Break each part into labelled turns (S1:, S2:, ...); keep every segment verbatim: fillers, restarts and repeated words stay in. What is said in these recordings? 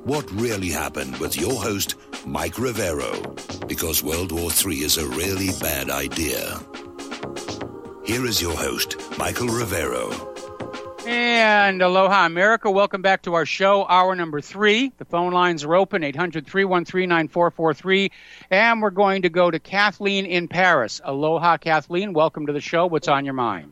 S1: What really happened with your host, Mike Rivero, because World War Three is a really bad idea. Here is your host, Michael Rivero.
S2: And aloha, America. Welcome back to our show, hour number three. The phone lines are open, eight hundred, three one three, nine four four three. And we're going to go to Kathleen in Paris. Aloha, Kathleen. Welcome to the show. What's on your mind?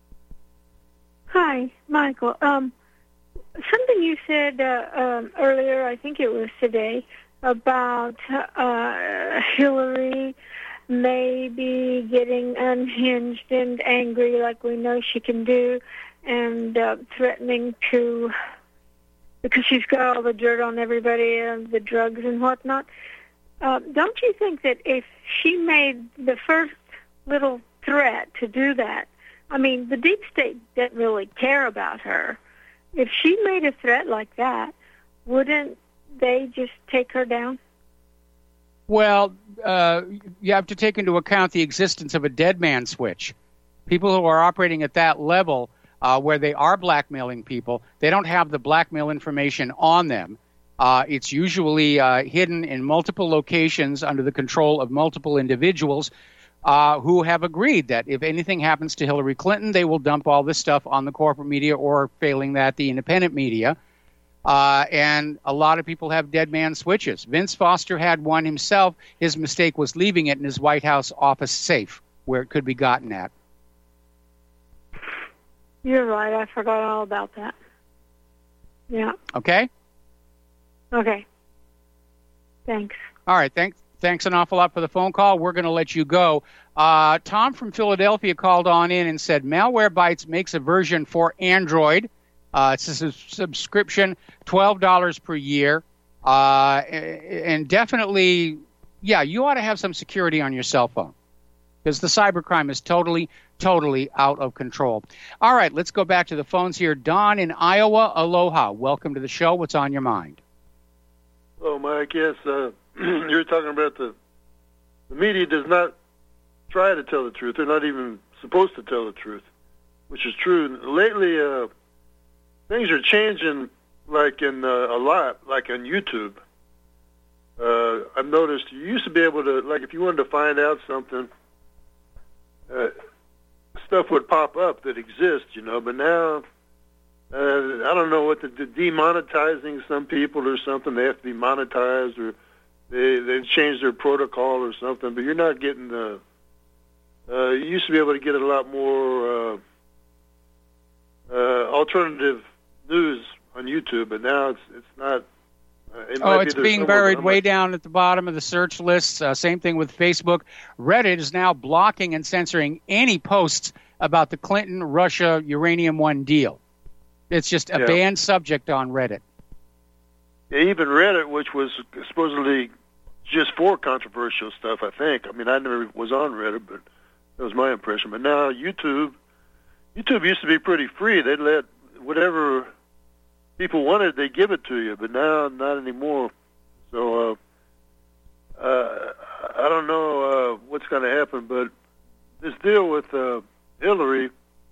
S3: Hi, Michael. Um, something you said uh, um, earlier, I think it was today, about uh, Hillary maybe getting unhinged and angry like we know she can do, and uh, threatening to, because she's got all the dirt on everybody and the drugs and whatnot. Uh, don't you think that if she made the first little threat to do that, I mean, the deep state didn't really care about her. If she made a threat like that, wouldn't they just take her down?
S2: Well, uh, you have to take into account the existence of a dead man switch. People who are operating at that level, uh, where they are blackmailing people, they don't have the blackmail information on them. Uh, it's usually uh, hidden in multiple locations under the control of multiple individuals uh, who have agreed that if anything happens to Hillary Clinton, they will dump all this stuff on the corporate media, or failing that, the independent media. Uh, and a lot of people have dead man switches. Vince Foster had one himself. His mistake was leaving it in his White House office safe, where it could be gotten at.
S3: You're right. I forgot all about that. Yeah.
S2: Okay?
S3: Okay. Thanks.
S2: All right. Thanks. Thanks an awful lot for the phone call. We're going to let you go. Uh, Tom from Philadelphia called on in and said, Malwarebytes makes a version for Android. Uh, it's a su- subscription, twelve dollars per year. Uh, and definitely, yeah, you ought to have some security on your cell phone, because the cybercrime is totally, totally out of control. All right, let's go back to the phones here. Don in Iowa, aloha. Welcome to the show. What's on your mind?
S4: Hello, Mike. Yes, uh, you were talking about the the media does not try to tell the truth. They're not even supposed to tell the truth, which is true. Lately, uh, things are changing, like in uh, a lot, like on YouTube. Uh, I've noticed you used to be able to, like, if you wanted to find out something, uh, stuff would pop up that exists, you know. But now, uh, I don't know what the, the demonetizing some people or something. They have to be monetized, or they they've changed their protocol or something. But you're not getting the. Uh, you used to be able to get a lot more uh, uh, alternative news on YouTube, but now it's it's not. Uh, it
S2: oh,
S4: might
S2: it's
S4: be
S2: being buried way down at the bottom of the search lists. Uh, same thing with Facebook. Reddit is now blocking and censoring any posts about the Clinton Russia Uranium One deal. It's just a
S4: yeah.
S2: banned subject on Reddit.
S4: Yeah, even Reddit, which was supposedly just for controversial stuff, I think. I mean, I never was on Reddit, but that was my impression. But now YouTube, YouTube used to be pretty free. They'd let whatever people wanted, they give it to you, but now not anymore. So uh, uh, I don't know uh, what's going to happen, but this deal with uh, Hillary,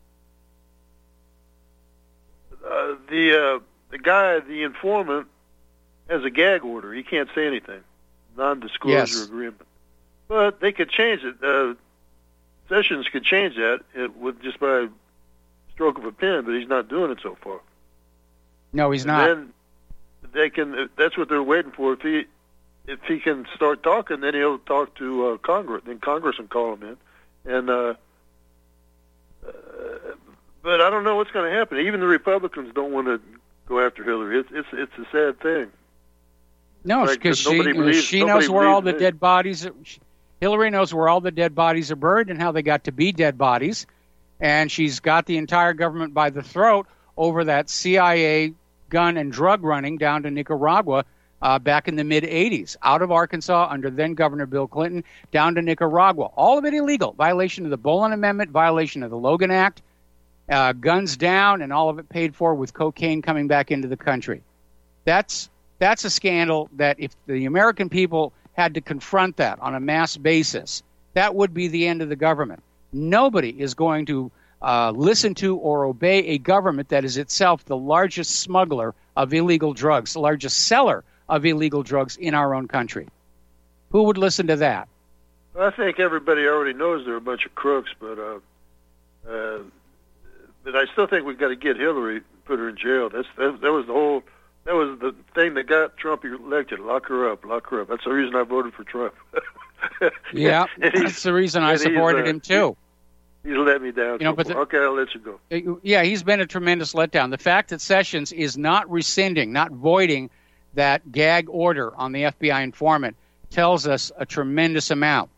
S4: uh, the uh, the guy, the informant, has a gag order. He can't say anything, non-disclosure
S2: yes.
S4: agreement. But they could change it. Uh, Sessions could change that it, with just by stroke of a pen, but he's not doing it so far.
S2: No, he's
S4: and
S2: not.
S4: Then they can. That's what they're waiting for. If he, if he can start talking, then he'll talk to uh, Congress. Then Congress can call him in. And uh, uh, but I don't know what's going to happen. Even the Republicans don't want to go after Hillary. It's it's it's a sad thing.
S2: No,
S4: like,
S2: because she
S4: believes,
S2: she knows where all the
S4: me.
S2: dead bodies. Are, Hillary knows where all the dead bodies are buried and how they got to be dead bodies, and she's got the entire government by the throat over that C I A gun and drug running down to Nicaragua uh, back in the mid-eighties, out of Arkansas under then-Governor Bill Clinton, down to Nicaragua. All of it illegal, violation of the Bolin Amendment, violation of the Logan Act, uh, guns down, and all of it paid for with cocaine coming back into the country. That's that's a scandal that if the American people had to confront that on a mass basis, that would be the end of the government. Nobody is going to uh, listen to or obey a government that is itself the largest smuggler of illegal drugs, the largest seller of illegal drugs in our own country? Who would listen to that?
S4: I think everybody already knows they're a bunch of crooks, but uh, uh, but I still think we've got to get Hillary, put her in jail. That's that, that was the whole that was the thing that got Trump elected. Lock her up, lock her up. That's the reason I voted for Trump.
S2: Yeah, that's the reason I supported uh, him too.
S4: He's let me down.
S2: You know, but the,
S4: okay, I'll let you
S2: go. Yeah, he's been a tremendous letdown. The fact that Sessions is not rescinding, not voiding that gag order on the F B I informant tells us a tremendous amount.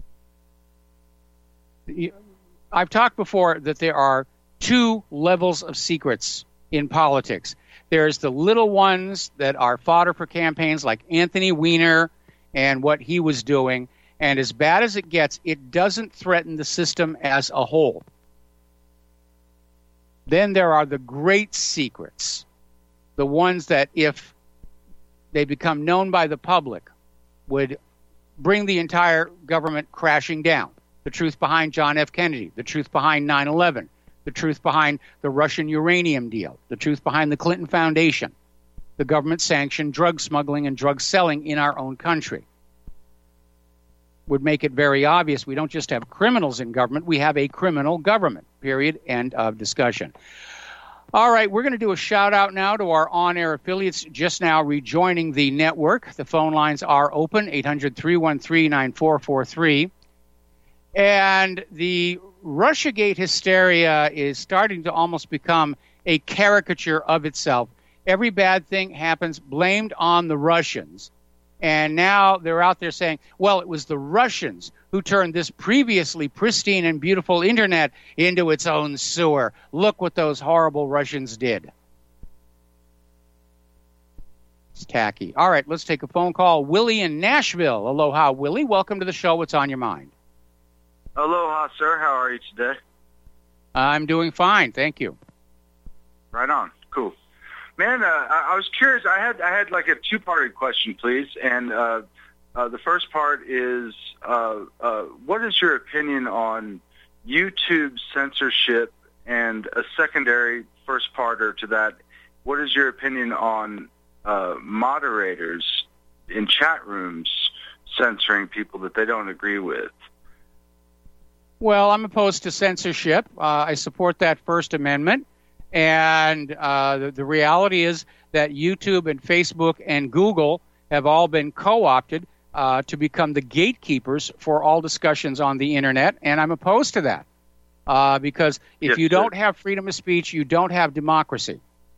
S2: I've talked before that there are two levels of secrets in politics. There's the little ones that are fodder for campaigns, like Anthony Weiner and what he was doing. And as bad as it gets, it doesn't threaten the system as a whole. Then there are the great secrets, the ones that if they become known by the public would bring the entire government crashing down. The truth behind John F. Kennedy, the truth behind nine eleven, the truth behind the Russian uranium deal, the truth behind the Clinton Foundation, the government-sanctioned drug smuggling and drug selling in our own country. Would make it very obvious we don't just have criminals in government, we have a criminal government, period, end of discussion. All right, we're going to do a shout-out now to our on-air affiliates just now rejoining the network. The phone lines are open, eight hundred, three one three, nine four four three. And the Russiagate hysteria is starting to almost become a caricature of itself. Every bad thing happens blamed on the Russians. And now they're out there saying, well, it was the Russians who turned this previously pristine and beautiful internet into its own sewer. Look what those horrible Russians did. It's tacky. All right, let's take a phone call. Willie in Nashville. Aloha, Willie. Welcome to the show. What's on your mind?
S5: Aloha, sir. How are you today?
S2: I'm doing fine. Thank you.
S5: Right on. Cool. Man, uh, I, I was curious. I had I had like a two-parted question, please. And uh, uh, the first part is, uh, uh, what is your opinion on YouTube censorship? And a secondary first parter to that, what is your opinion on uh, moderators in chat rooms censoring people that they don't agree with?
S2: Well, I'm opposed to censorship. Uh, I support that First Amendment. And uh, the, the reality is that YouTube and Facebook and Google have all been co-opted uh, to become the gatekeepers for all discussions on the Internet. And I'm opposed to that uh, because if
S5: yes,
S2: you
S5: sir.
S2: don't have freedom of speech, you don't have democracy.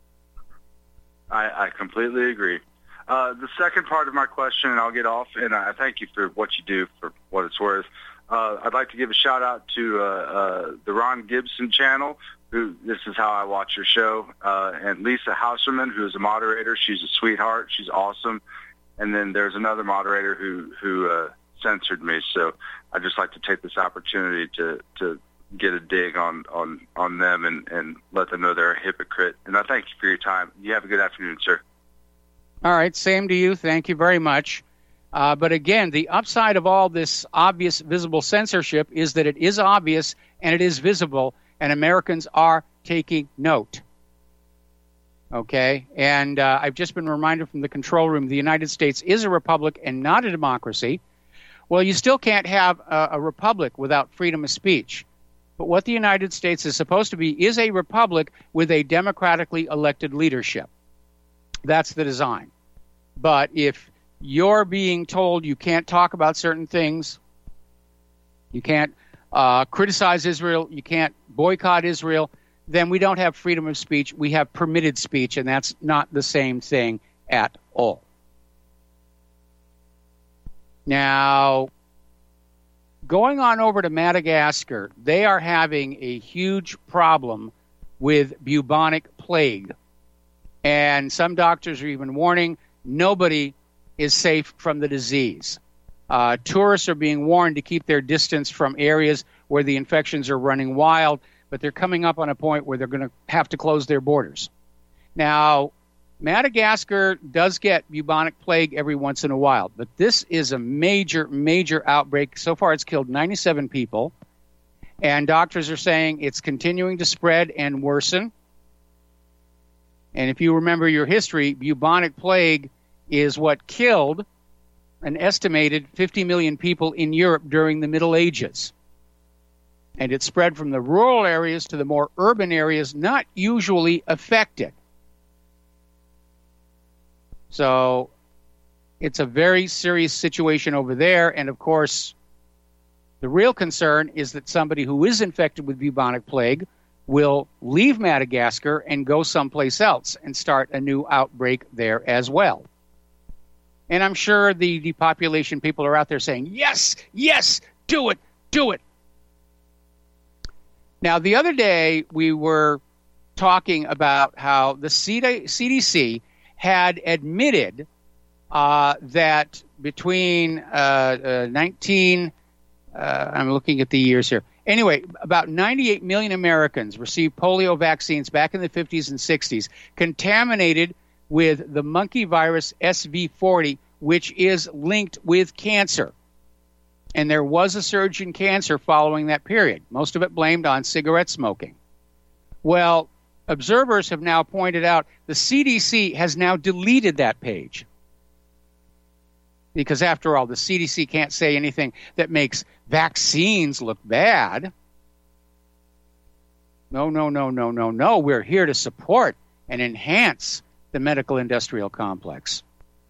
S5: I, I completely agree. Uh, the second part of my question, and I'll get off, and I thank you for what you do for what it's worth. Uh, I'd like to give a shout-out to uh, uh, the Ron Gibson channel, who this is how I watch your show, uh, and Lisa Hauserman, who is a moderator. She's a sweetheart. She's awesome. And then there's another moderator who, who uh, censored me. So I'd just like to take this opportunity to, to get a dig on, on, on them and, and let them know they're a hypocrite. And I thank you for your time. You have a good afternoon, sir.
S2: All right, same to you. Thank you very much. Uh, but again, the upside of all this obvious, visible censorship is that it is obvious and it is visible, and Americans are taking note. Okay? And uh, I've just been reminded from the control room the United States is a republic and not a democracy. Well, you still can't have a, a republic without freedom of speech. But what the United States is supposed to be is a republic with a democratically elected leadership. That's the design. But if you're being told you can't talk about certain things, you can't uh, criticize Israel, you can't boycott Israel, then we don't have freedom of speech. We have permitted speech, and that's not the same thing at all. Now, going on over to Madagascar, they are having a huge problem with bubonic plague. And some doctors are even warning nobody is safe from the disease. Uh, tourists are being warned to keep their distance from areas where the infections are running wild, but they're coming up on a point where they're going to have to close their borders. Now, Madagascar does get bubonic plague every once in a while, but this is a major, major outbreak. So far, it's killed ninety-seven people, And doctors are saying it's continuing to spread and worsen. And if you remember your history, bubonic plague is what killed an estimated fifty million people in Europe during the Middle Ages. And it spread from the rural areas to the more urban areas not usually affected. So it's a very serious situation over there. And of course, the real concern is that somebody who is infected with bubonic plague will leave Madagascar and go someplace else and start a new outbreak there as well. And I'm sure the depopulation people are out there saying, yes, yes, do it, do it. Now, the other day, we were talking about how the C D C had admitted uh, that between uh, uh, nineteen, uh, I'm looking at the years here. Anyway, about ninety-eight million Americans received polio vaccines back in the fifties and sixties, contaminated with the monkey virus S V forty, which is linked with cancer. And there was a surge in cancer following that period, most of it blamed on cigarette smoking. Well, observers have now pointed out the C D C has now deleted that page. Because after all, the C D C can't say anything that makes vaccines look bad. No, no, no, no, no, no. We're here to support and enhance the medical industrial complex.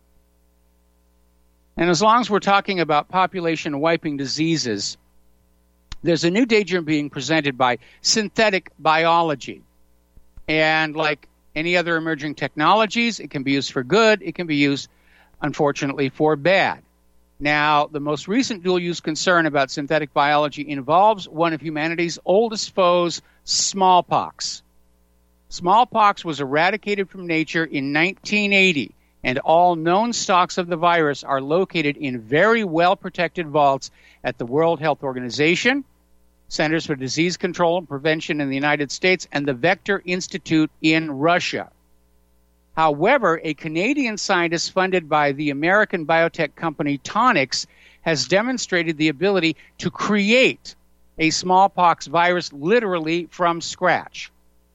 S2: And as long as we're talking about population-wiping diseases, there's a new danger being presented by synthetic biology. And like any other emerging technologies, it can be used for good, it can be used, unfortunately, for bad. Now, the most recent dual-use concern about synthetic biology involves one of humanity's oldest foes, smallpox. Smallpox was eradicated from nature in nineteen eighty. And all known stocks of the virus are located in very well-protected vaults at the World Health Organization, Centers for Disease Control and Prevention in the United States, and the Vector Institute in Russia. However, a Canadian scientist funded by the American biotech company Tonix has demonstrated the ability to create a smallpox virus literally from scratch.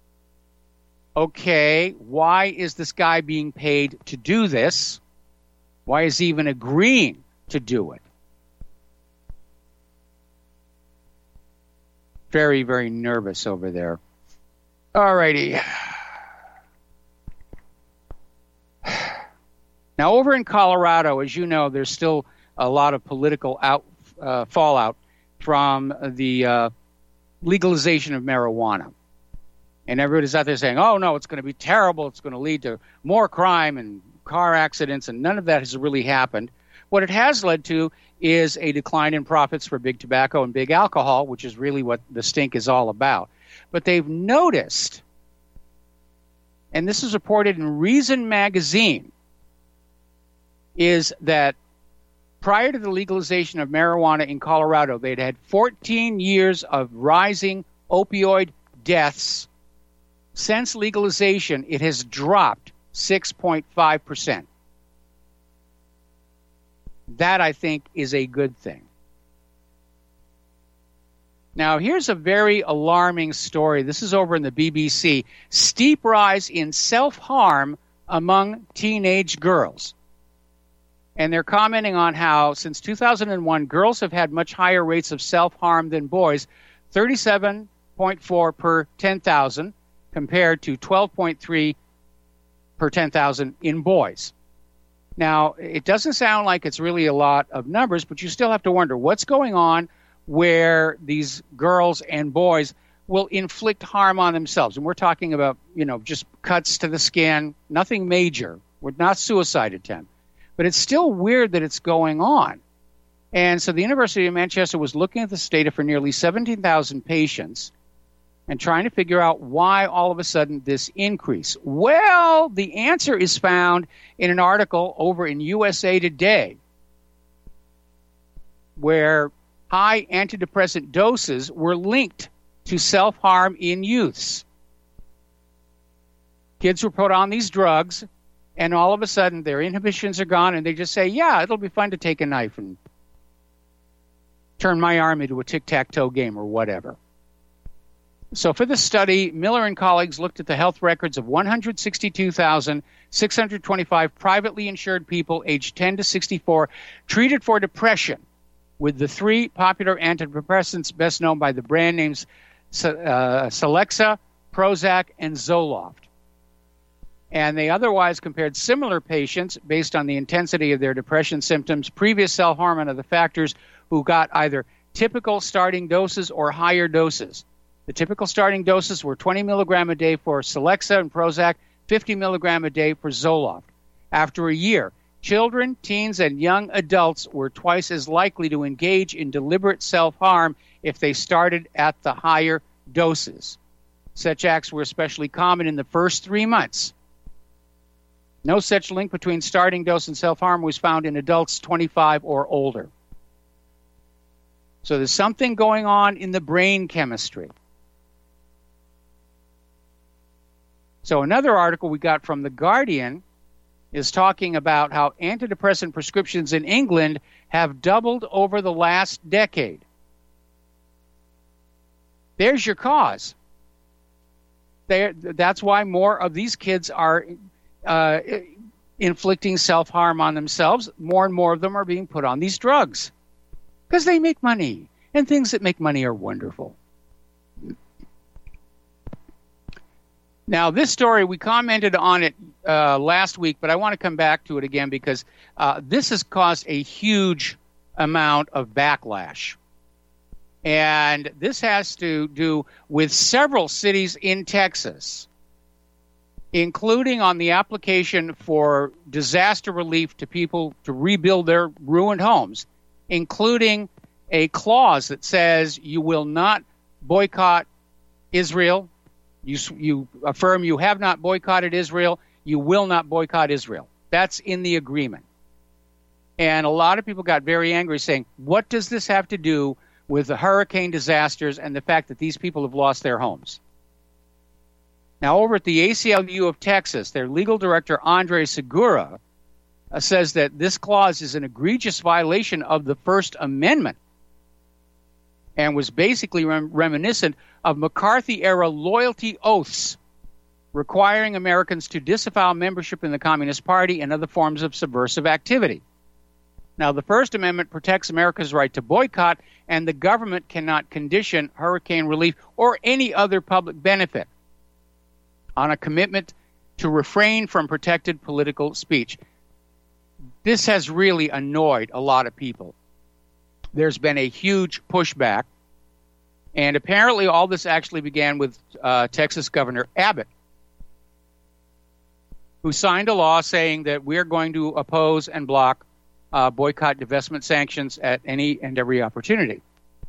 S2: Okay, why is this guy being paid to do this? Why is he even agreeing to do it? Very, very nervous over there. All righty. Now, over in Colorado, as you know, there's still a lot of political out, uh, fallout from the uh, legalization of marijuana. And everybody's out there saying, oh, no, it's going to be terrible. It's going to lead to more crime and car accidents, and none of that has really happened. What it has led to is a decline in profits for big tobacco and big alcohol, which is really what the stink is all about. But they've noticed, and this is reported in Reason magazine, is that prior to the legalization of marijuana in Colorado, they'd had fourteen years of rising opioid deaths. Since legalization, it has dropped six point five percent. That, I think, is a good thing. Now, here's a very alarming story. This is over in the B B C. Steep rise in self-harm among teenage girls. And they're commenting on how, since two thousand one, girls have had much higher rates of self-harm than boys, thirty-seven point four per ten thousand, compared to twelve point three per ten thousand in boys. Now, it doesn't sound like it's really a lot of numbers, but you still have to wonder what's going on where these girls and boys will inflict harm on themselves. And we're talking about, you know, just cuts to the skin, nothing major. We're not suicide attempt. But it's still weird that it's going on. And so the University of Manchester was looking at this data for nearly seventeen thousand patients and trying to figure out why all of a sudden this increase. Well, the answer is found in an article over in U S A Today, where high antidepressant doses were linked to self-harm in youths. Kids were put on these drugs, and all of a sudden their inhibitions are gone, and they just say, yeah, it'll be fun to take a knife and turn my arm into a tic-tac-toe game or whatever. So for this study, Miller and colleagues looked at the health records of one hundred sixty-two thousand six hundred twenty-five privately insured people aged ten to sixty-four treated for depression with the three popular antidepressants best known by the brand names uh, Celexa, Prozac, and Zoloft. And they otherwise compared similar patients based on the intensity of their depression symptoms, previous self-harm, and other factors who got either typical starting doses or higher doses. The typical starting doses were twenty milligram a day for Celexa and Prozac, fifty milligram a day for Zoloft. After a year, children, teens, and young adults were twice as likely to engage in deliberate self-harm if they started at the higher doses. Such acts were especially common in the first three months. No such link between starting dose and self-harm was found in adults twenty-five or older. So there's something going on in the brain chemistry. So another article we got from The Guardian is talking about how antidepressant prescriptions in England have doubled over the last decade. There's your cause. There, that's why more of these kids are uh, inflicting self-harm on themselves. More and more of them are being put on these drugs because they make money, and things that make money are wonderful. Now, this story, we commented on it uh, last week, but I want to come back to it again because uh, this has caused a huge amount of backlash. And this has to do with several cities in Texas, including on the application for disaster relief to people to rebuild their ruined homes, including a clause that says you will not boycott Israel. You, you affirm you have not boycotted Israel. You will not boycott Israel. That's in the agreement. And a lot of people got very angry saying, what does this have to do with the hurricane disasters and the fact that these people have lost their homes? Now, over at the A C L U of Texas, their legal director, Andre Segura, uh, says that this clause is an egregious violation of the First Amendment and was basically rem- reminiscent of McCarthy-era loyalty oaths requiring Americans to disavow membership in the Communist Party and other forms of subversive activity. Now, the First Amendment protects America's right to boycott, and the government cannot condition hurricane relief or any other public benefit on a commitment to refrain from protected political speech. This has really annoyed a lot of people. There's been a huge pushback, and apparently all this actually began with uh, Texas Governor Abbott, who signed a law saying that we're going to oppose and block uh, boycott, divestment sanctions at any and every opportunity.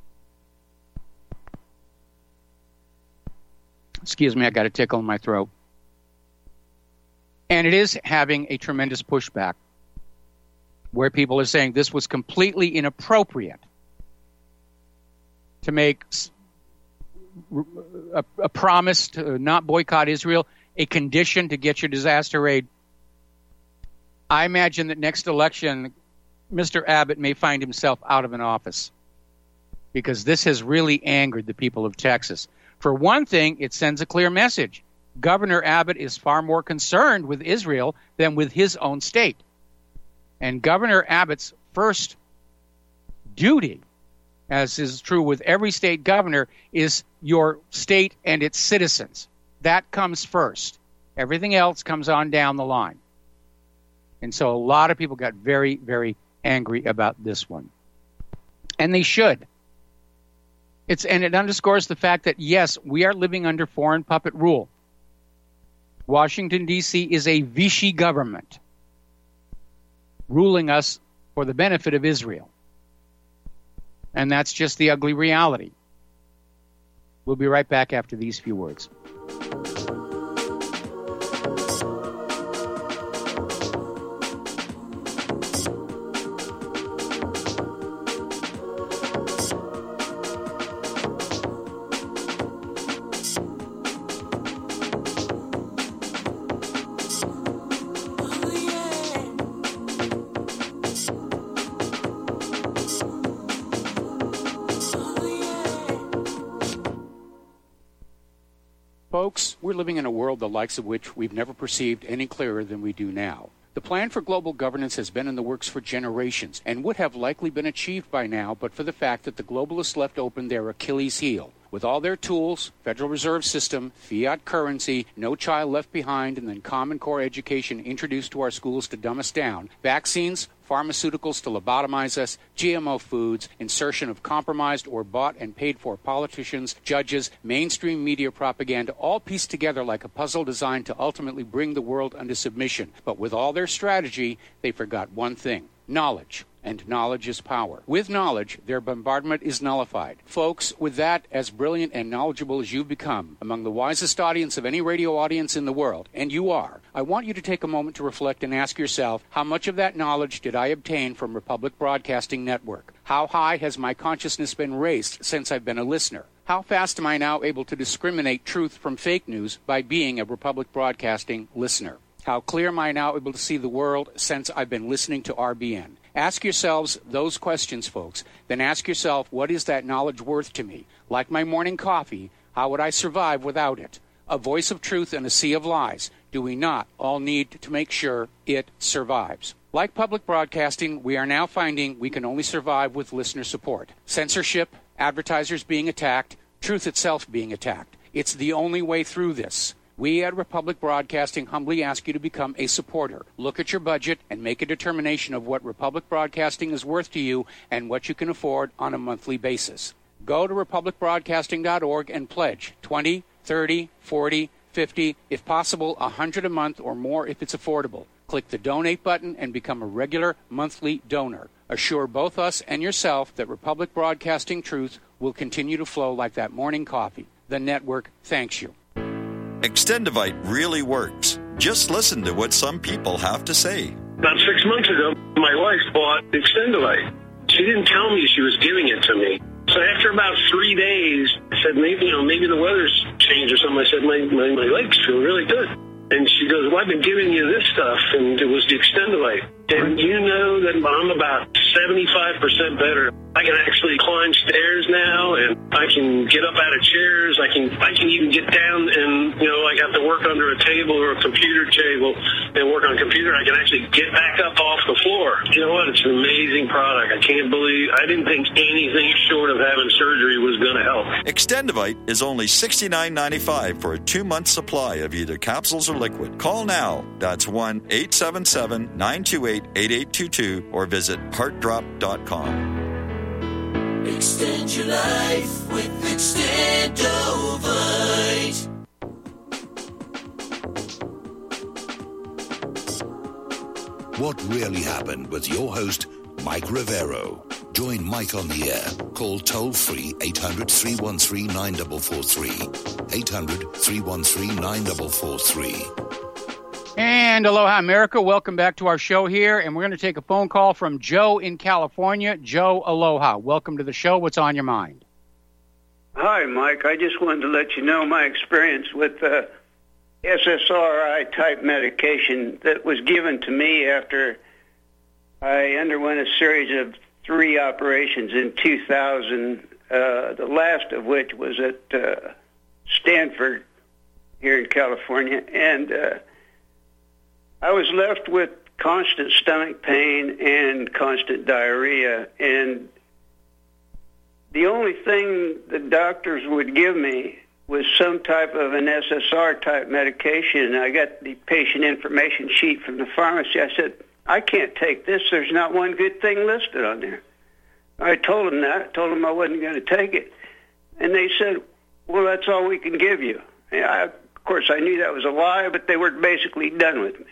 S2: Excuse me, I got a tickle in my throat. And it is having a tremendous pushback, where people are saying this was completely inappropriate to make a, a promise to not boycott Israel a condition to get your disaster aid. I imagine that next election, Mister Abbott may find himself out of an office because this has really angered the people of Texas. For one thing, it sends a clear message. Governor Abbott is far more concerned with Israel than with his own state. And Governor Abbott's first duty, as is true with every state governor, is your state and its citizens. That comes first. Everything else comes on down the line. And so a lot of people got very, very angry about this one. And they should. It's and it underscores the fact that, yes, we are living under foreign puppet rule. Washington, D C is a Vichy government ruling us for the benefit of Israel. And that's just the ugly reality. We'll be right back after these few words. Folks, we're living in a world the likes of which we've never perceived any clearer than we do now. The plan for global governance has been in the works for generations and would have likely been achieved by now but for the fact that the globalists left open their Achilles heel. With all their tools, Federal Reserve System, fiat currency, no child left behind, and then Common Core education introduced to our schools to dumb us down, vaccines, pharmaceuticals to lobotomize us, G M O foods, insertion of compromised or bought and paid for politicians, judges, mainstream media propaganda, all pieced together like a puzzle designed to ultimately bring the world under submission. But with all their strategy, they forgot one thing: knowledge. And knowledge is power. With knowledge, their bombardment is nullified. Folks, with that, as brilliant and knowledgeable as you've become, among the wisest audience of any radio audience in the world, and you are, I want you to take a moment to reflect and ask yourself, how much of that knowledge did I obtain from Republic Broadcasting Network? How high has my consciousness been raised since I've been a listener? How fast am I now able to discriminate truth from fake news by being a Republic Broadcasting listener? How clear am I now able to see the world since I've been listening to R B N? Ask yourselves those questions, folks. Then ask yourself, what is that knowledge worth to me? Like my morning coffee, how would I survive without it? A voice of truth in a sea of lies. Do we not all need to make sure it survives? Like public broadcasting, we are now finding we can only survive with listener support. Censorship, advertisers being attacked, truth itself being attacked. It's the only way through this. We at Republic Broadcasting humbly ask you to become a supporter. Look at your budget and make a determination of what Republic Broadcasting is worth to you and what you can afford on a monthly basis. Go to republic broadcasting dot org and pledge twenty, thirty, forty, fifty, if possible one hundred a month or more if it's affordable. Click the donate button and become a regular monthly donor. Assure both us and yourself that Republic Broadcasting truth will continue to flow like that morning coffee. The network thanks you.
S6: Extendivite really works. Just listen to what some people have to say.
S7: About six months ago, my wife bought Extendivite. She didn't tell me she was giving it to me. So after about three days, I said, maybe, you know, maybe the weather's changed or something. I said, my, my, my legs feel really good. And she goes, well, I've been giving you this stuff, and it was the Extendivite. And you know that I'm about seventy-five percent better. I can actually climb stairs now, and I can get up out of chairs. I can I can even get down and, you know, I have to work under a table or a computer table and work on a computer. I can actually get back up off the floor. You know what? It's an amazing product. I can't believe, I didn't think anything short of having surgery was going to help.
S6: Extendivite is only sixty-nine ninety-five for a two-month supply of either capsules or liquid. Call now. That's one eight seven seven, nine two eight, eight eight two two or visit heart drop dot com.
S8: Extend your life with Extendovite.
S1: What really happened with your host, Mike Rivero. Join Mike on the air. Call toll-free eight hundred, three one three, nine four four three. eight hundred, three one three, nine four four three.
S2: And aloha, America. Welcome back to our show here. And we're going to take a phone call from Joe in California. Joe, aloha. Welcome to the show. What's on your mind?
S9: Hi, Mike. I just wanted to let you know my experience with uh, S S R I-type medication that was given to me after I underwent a series of three operations in two thousand, uh, the last of which was at uh, Stanford here in California. And uh, I was left with constant stomach pain and constant diarrhea. And the only thing the doctors would give me was some type of an S S R-type medication. I got the patient information sheet from the pharmacy. I said, I can't take this. There's not one good thing listed on there. I told them that. I told them I wasn't going to take it. And they said, well, that's all we can give you. And I, of course, I knew that was a lie, but they were basically done with me.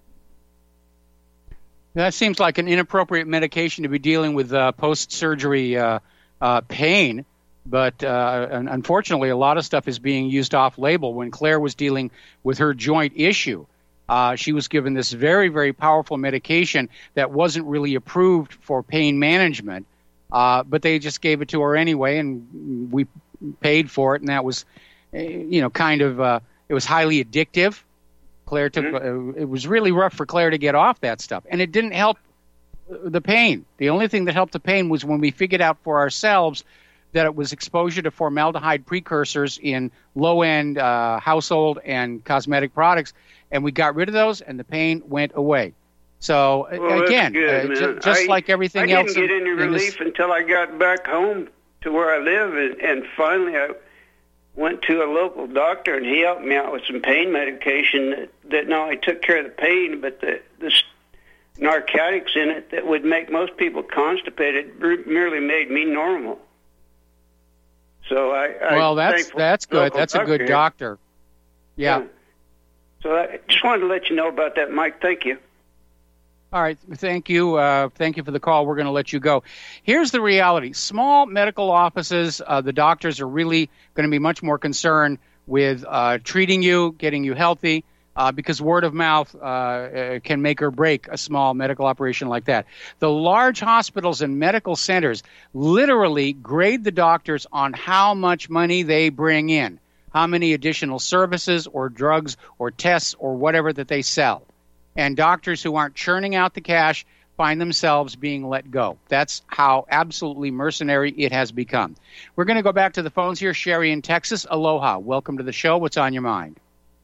S2: That seems like an inappropriate medication to be dealing with uh, post-surgery uh, uh, pain. But uh, unfortunately, a lot of stuff is being used off-label. When Claire was dealing with her joint issue, uh, she was given this very, very powerful medication that wasn't really approved for pain management. Uh, but they just gave it to her anyway, and we paid for it. And that was, you know, kind of, uh, it was highly addictive. Claire took, mm-hmm. uh, it was really rough for Claire to get off that stuff. And it didn't help the pain. The only thing that helped the pain was when we figured out for ourselves that it was exposure to formaldehyde precursors in low-end uh, household and cosmetic products, and we got rid of those, and the pain went away. So
S9: well,
S2: again,
S9: good,
S2: uh, j- just
S9: I,
S2: like everything
S9: I
S2: else,
S9: didn't get any
S2: in,
S9: relief
S2: in this...
S9: until I got back home to where I live, and, and finally I went to a local doctor, and he helped me out with some pain medication that, that not only took care of the pain, but the, the narcotics in it that would make most people constipated merely made me normal. So I, I
S2: well, that's that's good. That's a good
S9: here.
S2: doctor. Yeah.
S9: yeah. So I just wanted to let you know about that, Mike. Thank you.
S2: All right. Thank you. Uh, thank you for the call. We're going to let you go. Here's the reality. Small medical offices, uh, the doctors are really going to be much more concerned with uh, treating you, getting you healthy, uh, because word of mouth uh, can make or break a small medical operation like that. The large hospitals and medical centers literally grade the doctors on how much money they bring in, how many additional services or drugs or tests or whatever that they sell. And doctors who aren't churning out the cash find themselves being let go. That's how absolutely mercenary it has become. We're going to go back to the phones here. Sherry in Texas. Aloha. Welcome to the show. What's on your mind?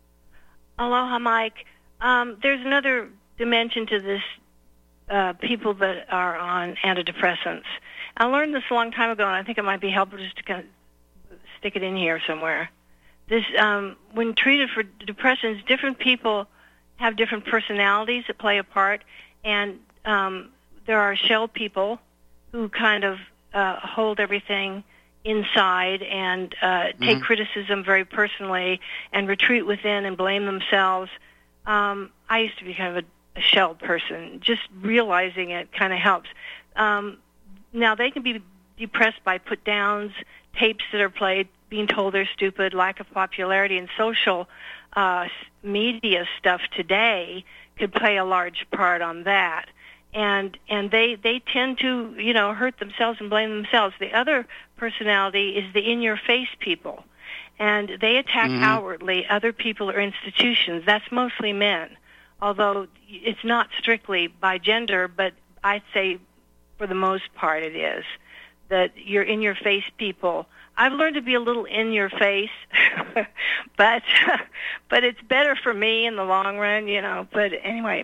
S10: Aloha, Mike. Um, there's another dimension to this, uh, people that are on antidepressants. I learned this a long time ago, and I think it might be helpful just to kind of stick it in here somewhere. This, um, when treated for depressions, different people have different personalities that play a part, and um, there are shell people who kind of uh, hold everything inside and uh, take mm-hmm. criticism very personally and retreat within and blame themselves. Um, I used to be kind of a, a shell person. Just realizing it kind of helps. Um, now, they can be depressed by put-downs, tapes that are played, being told they're stupid, lack of popularity, and social uh, media stuff today could play a large part on that. And and they, they tend to, you know, hurt themselves and blame themselves. The other personality is the in-your-face people. And they attack mm-hmm. outwardly other people or institutions. That's mostly men, although it's not strictly by gender, but I'd say for the most part it is, that you're in-your-face people. I've learned to be a little in your face, but but it's better for me in the long run, you know. But anyway,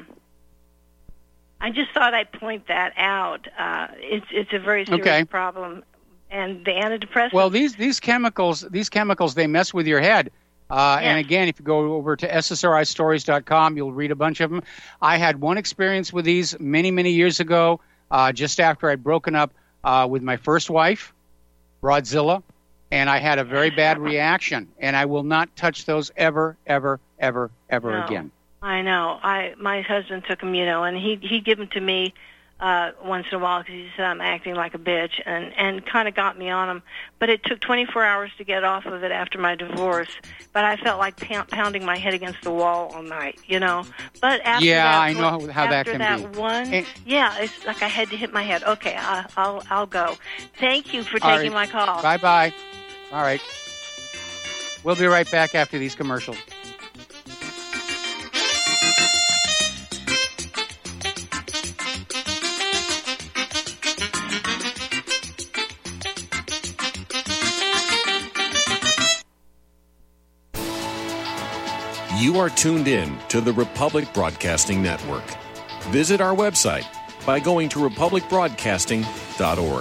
S10: I just thought I'd point that out. Uh, it's it's a very serious
S2: okay.
S10: problem, and the antidepressants.
S2: Well, these these chemicals these chemicals they mess with your head. Uh,
S10: yes.
S2: And again, if you go over to S S R I stories dot com, you'll read a bunch of them. I had one experience with these many many years ago, uh, just after I'd broken up uh, with my first wife, Broadzilla, and I had a very bad reaction, and I will not touch those ever, ever, ever, ever
S10: no,
S2: again.
S10: I know. I my husband took them, you know, and he he gave them to me uh, once in a while because he said I'm acting like a bitch, and and kind of got me on them. But it took twenty-four hours to get off of it after my divorce. But I felt like pound, pounding my head against the wall all night, you know. But after
S2: yeah,
S10: that,
S2: I know how, how that can
S10: that
S2: be.
S10: One,
S2: and,
S10: yeah, it's like I had to hit my head. Okay, I, I'll I'll go. Thank you for taking
S2: right.
S10: my call.
S2: Bye bye. All right. We'll be right back after these commercials.
S11: You are tuned in to the Republic Broadcasting Network. Visit our website by going to republic broadcasting dot org.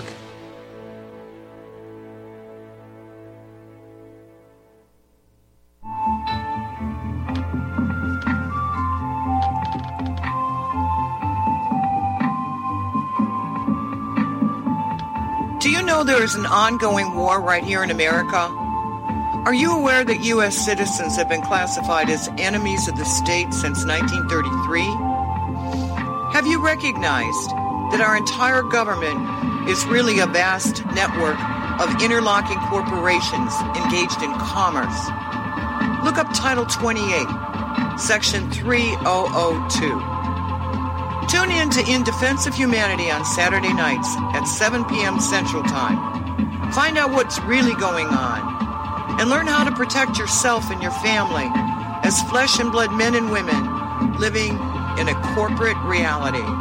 S12: Do you know there is an ongoing war right here in America? Are you aware that U S citizens have been classified as enemies of the state since nineteen thirty-three? Have you recognized that our entire government is really a vast network of interlocking corporations engaged in commerce? Look up Title twenty-eight, Section three thousand two. Tune in to In Defense of Humanity on Saturday nights at seven p.m. Central Time. Find out what's really going on and learn how to protect yourself and your family as flesh and blood men and women living in a corporate reality.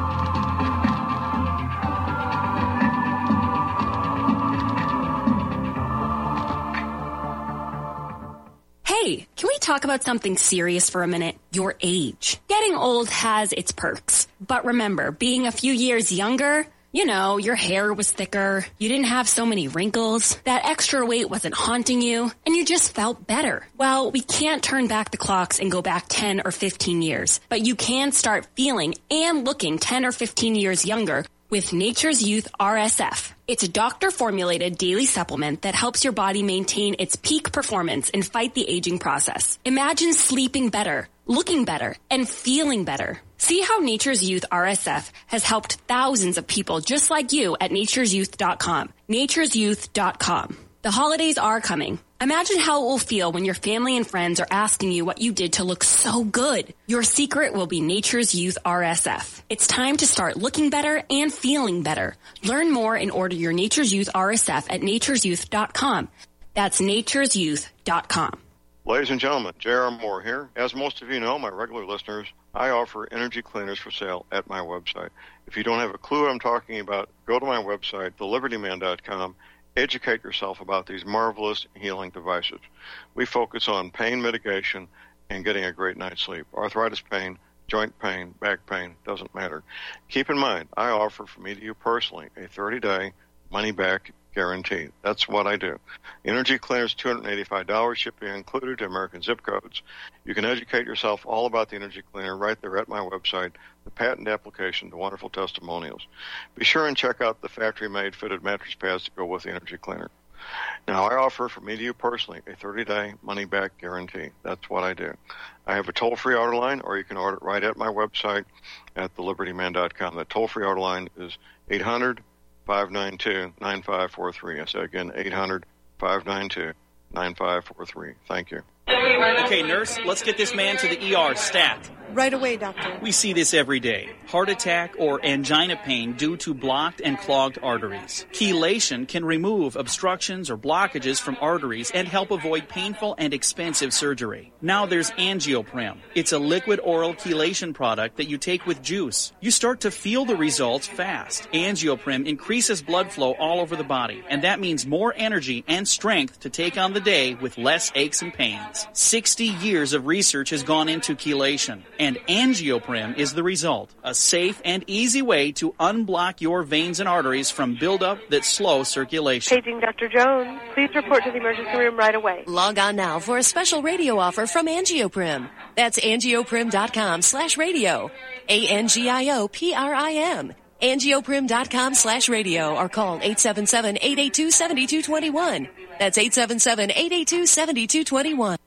S13: Hey, can we talk about something serious for a minute? Your age. Getting old has its perks. But remember, being a few years younger, you know, your hair was thicker, you didn't have so many wrinkles, that extra weight wasn't haunting you, and you just felt better. Well, we can't turn back the clocks and go back ten or fifteen years, but you can start feeling and looking ten or fifteen years younger with Nature's Youth R S F. It's a doctor-formulated daily supplement that helps your body maintain its peak performance and fight the aging process. Imagine sleeping better, looking better, and feeling better. See how Nature's Youth R S F has helped thousands of people just like you at natures youth dot com. natures youth dot com. The holidays are coming. Imagine how it will feel when your family and friends are asking you what you did to look so good. Your secret will be Nature's Youth R S F. It's time to start looking better and feeling better. Learn more and order your Nature's Youth R S F at natures youth dot com. That's natures youth dot com.
S14: Ladies and gentlemen, J R Moore here. As most of you know, my regular listeners, I offer energy cleaners for sale at my website. If you don't have a clue what I'm talking about, go to my website, the liberty man dot com. Educate yourself about these marvelous healing devices. We focus on pain mitigation and getting a great night's sleep. Arthritis pain, joint pain, back pain, doesn't matter. Keep in mind, I offer for me to you personally a thirty-day money-back guarantee. That's what I do. Energy cleaners, two hundred eighty-five dollars, shipping included to American zip codes. You can educate yourself all about the energy cleaner right there at my website, the patent application, the wonderful testimonials. Be sure and check out the factory-made fitted mattress pads to go with the energy cleaner. Now, I offer for me to you personally a thirty-day money-back guarantee. That's what I do. I have a toll-free order line, or you can order it right at my website at the liberty man dot com. The toll-free order line is eight hundred, five nine two, nine five four three. I say again, eight hundred, five nine two, nine five four three. Thank you.
S15: Okay, nurse, let's get this man to the E R stat.
S16: Right away, doctor.
S15: We see this every day. Heart attack or angina pain due to blocked and clogged arteries. Chelation can remove obstructions or blockages from arteries and help avoid painful and expensive surgery. Now there's Angioprim. It's a liquid oral chelation product that you take with juice. You start to feel the results fast. Angioprim increases blood flow all over the body, and that means more energy and strength to take on the day with less aches and pains. sixty years of research has gone into chelation, and Angioprim is the result. A safe and easy way to unblock your veins and arteries from buildup that slow circulation.
S16: Paging Doctor Jones. Please report to the emergency room right away.
S17: Log on now for a special radio offer from Angioprim. That's angioprim dot com slash radio. A N G I O P R I M. angioprim dot com slash radio or call eight seven seven, eight eight two, seven two two one. That's eight seven seven, eight eight two, seven two two one.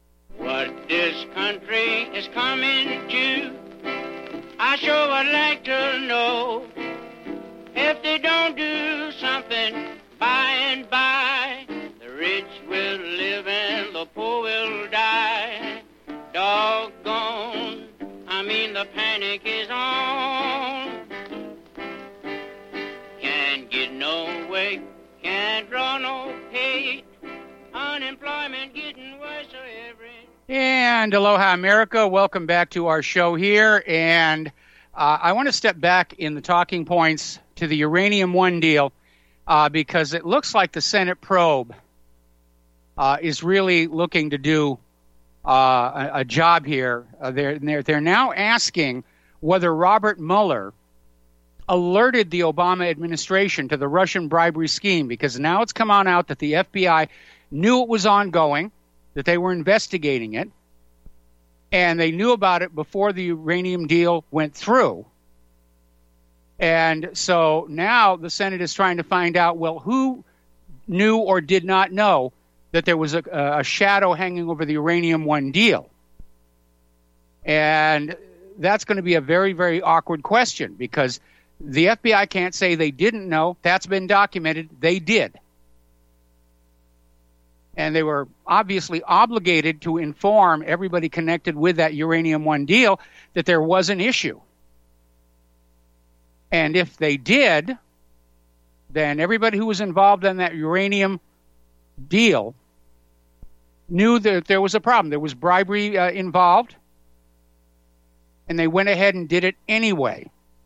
S18: What this country is coming to, I sure would like to know. If they don't do something by and by, the rich will live and the poor will die. Doggone, I mean the panic is on. Can't get no way, can't draw no pay. Unemployment getting worse every...
S2: And aloha, America. Welcome back to our show here. And uh, I want to step back in the talking points to the Uranium One deal uh, because it looks like the Senate probe uh, is really looking to do uh, a, a job here. Uh, they're, they're, they're now asking whether Robert Mueller alerted the Obama administration to the Russian bribery scheme, because now it's come on out that the F B I knew it was ongoing, that they were investigating it, and they knew about it before the uranium deal went through. And so now the Senate is trying to find out, well, who knew or did not know that there was a, a shadow hanging over the Uranium One deal? And that's going to be a very, very awkward question, because the F B I can't say they didn't know. That's been documented. They did. And they were obviously obligated to inform everybody connected with that Uranium One deal that there was an issue. And if they did, then everybody who was involved in that uranium deal knew that there was a problem. There was bribery uh, involved, and they went ahead and did it anyway.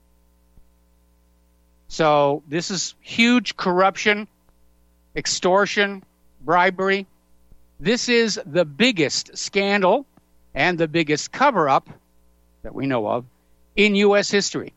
S2: So this is huge corruption, extortion, bribery, This is the biggest scandal and the biggest cover-up that we know of in U S history.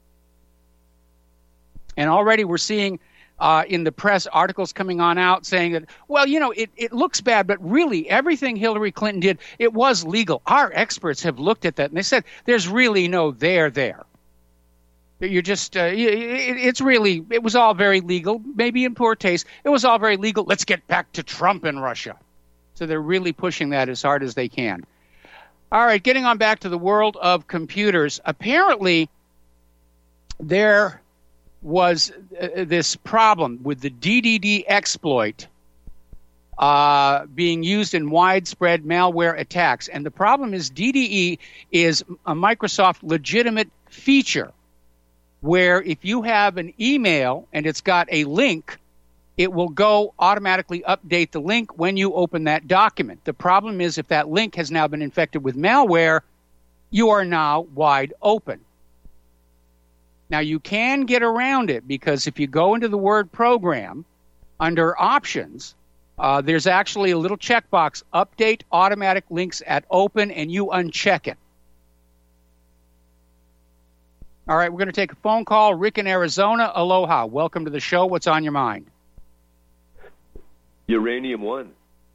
S2: And already we're seeing uh, in the press articles coming on out saying that, well, you know, it, it looks bad, but really everything Hillary Clinton did, it was legal. Our experts have looked at that, and they said there's really no there there. You're just, uh, it, it's really, it was all very legal, maybe in poor taste. It was all very legal. Let's get back to Trump and Russia. So they're really pushing that as hard as they can. All right, getting on back to the world of computers. Apparently, there was uh, this problem with the D D D exploit uh, being used in widespread malware attacks. And the problem is D D E is a Microsoft legitimate feature where if you have an email and it's got a link, it will go automatically update the link when you open that document. The problem is if that link has now been infected with malware, you are now wide open. Now, you can get around it because if you go into the Word program, under Options, uh, there's actually a little checkbox, Update Automatic Links at Open, and you uncheck it. All right, we're going to take a phone call. Rick in Arizona, aloha. Welcome to the show. What's on your mind?
S19: Uranium One.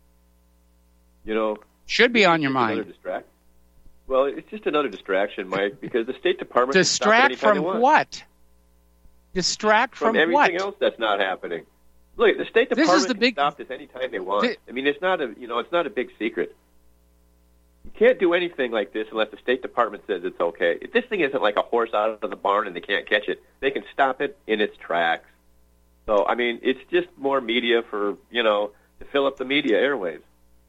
S19: You know,
S2: should be on your mind.
S19: Distract- well, it's just another distraction, Mike, because the State Department
S2: distract from what? Distract from,
S19: from everything
S2: what?
S19: else that's not happening. Look, the State Department
S2: this is the
S19: can
S2: big...
S19: stop this anytime they want.
S2: Th-
S19: I mean, it's not a you know, it's not a big secret. You can't do anything like this unless the State Department says it's okay. If this thing isn't like a horse out of the barn and they can't catch it, they can stop it in its tracks. So, I mean, it's just more media for, you know, to fill up the media airwaves.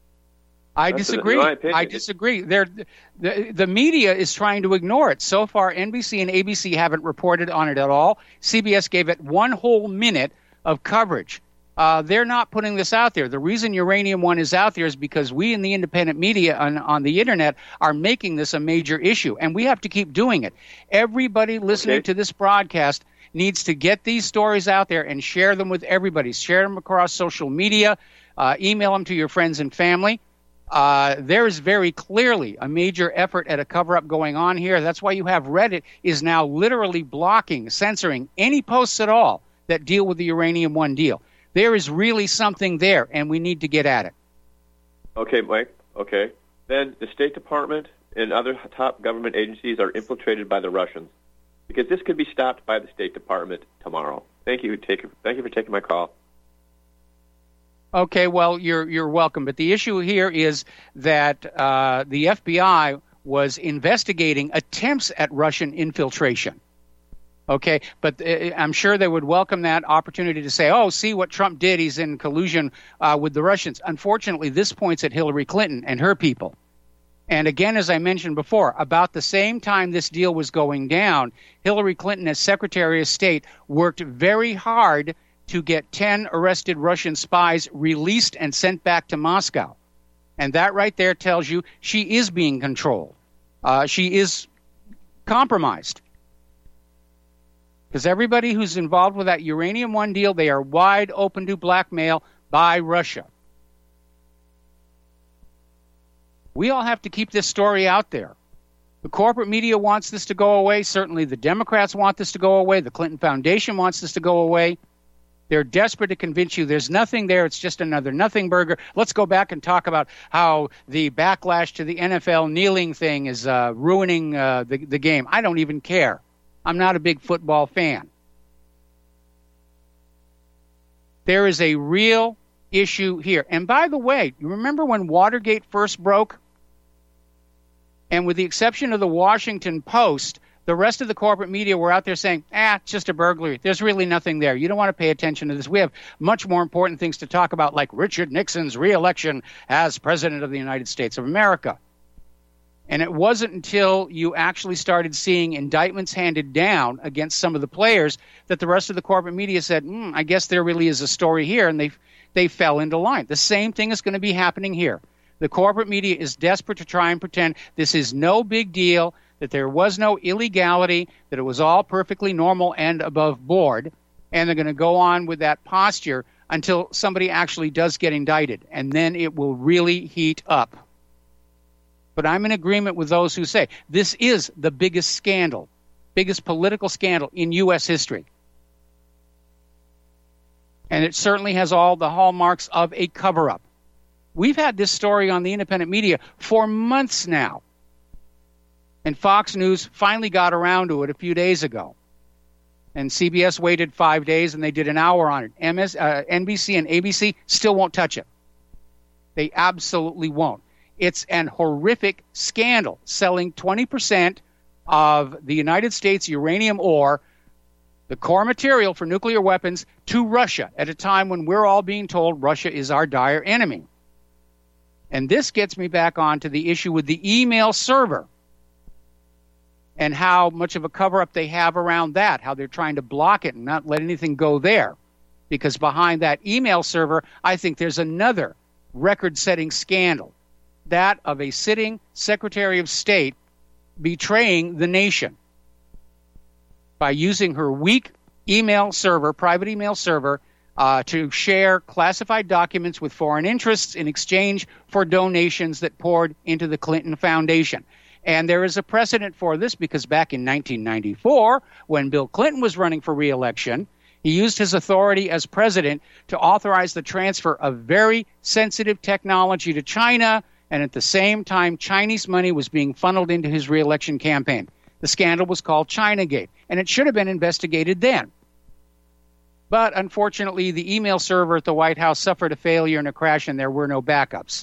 S2: I
S19: That's
S2: disagree.
S19: an,
S2: I disagree. They're, the, the media is trying to ignore it. So far, N B C and A B C haven't reported on it at all. C B S gave it one whole minute of coverage. Uh, they're not putting this out there. The reason Uranium One is out there is because we in the independent media on, on the Internet are making this a major issue, and we have to keep doing it. Everybody listening
S19: okay.
S2: to this broadcast needs to get these stories out there and share them with everybody. Share them across social media. Uh, email them to your friends and family. Uh, there is very clearly a major effort at a cover-up going on here. That's why you have Reddit is now literally blocking, censoring any posts at all that deal with the Uranium One deal. There is really something there, and we need to get at it.
S19: Okay, Mike. Okay. Then the State Department and other top government agencies are infiltrated by the Russians, because this could be stopped by the State Department tomorrow. Thank you. Take, thank you for taking my call.
S2: Okay, well, you're you're welcome. But the issue here is that uh, the F B I was investigating attempts at Russian infiltration. Okay, but uh, I'm sure they would welcome that opportunity to say, oh, see what Trump did. He's in collusion uh, with the Russians. Unfortunately, this points at Hillary Clinton and her people. And again, as I mentioned before, about the same time this deal was going down, Hillary Clinton, as Secretary of State, worked very hard to get ten arrested Russian spies released and sent back to Moscow. And that right there tells you she is being controlled. Uh, she is compromised. Because everybody who's involved with that Uranium One deal, they are wide open to blackmail by Russia. We all have to keep this story out there. The corporate media wants this to go away. Certainly the Democrats want this to go away. The Clinton Foundation wants this to go away. They're desperate to convince you there's nothing there. It's just another nothing burger. Let's go back and talk about how the backlash to the N F L kneeling thing is uh, ruining uh, the, the game. I don't even care. I'm not a big football fan. There is a real issue here. And by the way, you remember when Watergate first broke? And with the exception of the Washington Post, the rest of the corporate media were out there saying, ah, it's just a burglary. There's really nothing there. You don't want to pay attention to this. We have much more important things to talk about, like Richard Nixon's re-election as President of the United States of America. And it wasn't until you actually started seeing indictments handed down against some of the players that the rest of the corporate media said, mm, I guess there really is a story here, and they they fell into line. The same thing is going to be happening here. The corporate media is desperate to try and pretend this is no big deal, that there was no illegality, that it was all perfectly normal and above board, and they're going to go on with that posture until somebody actually does get indicted, and then it will really heat up. But I'm in agreement with those who say this is the biggest scandal, biggest political scandal in U S history. And it certainly has all the hallmarks of a cover-up. We've had this story on the independent media for months now. And Fox News finally got around to it a few days ago. And C B S waited five days, and they did an hour on it. M S, uh, N B C and A B C still won't touch it. They absolutely won't. It's an horrific scandal, selling twenty percent of the United States uranium ore, the core material for nuclear weapons, to Russia at a time when we're all being told Russia is our dire enemy. And this gets me back on to the issue with the email server and how much of a cover-up they have around that, how they're trying to block it and not let anything go there. Because behind that email server, I think there's another record-setting scandal, that of a sitting Secretary of State betraying the nation by using her weak email server, private email server, uh, to share classified documents with foreign interests in exchange for donations that poured into the Clinton Foundation. And there is a precedent for this because back in nineteen ninety-four, when Bill Clinton was running for re-election, he used his authority as president to authorize the transfer of very sensitive technology to China, and at the same time, Chinese money was being funneled into his re-election campaign. The scandal was called Chinagate, and it should have been investigated then. But unfortunately, the email server at the White House suffered a failure and a crash, and there were no backups.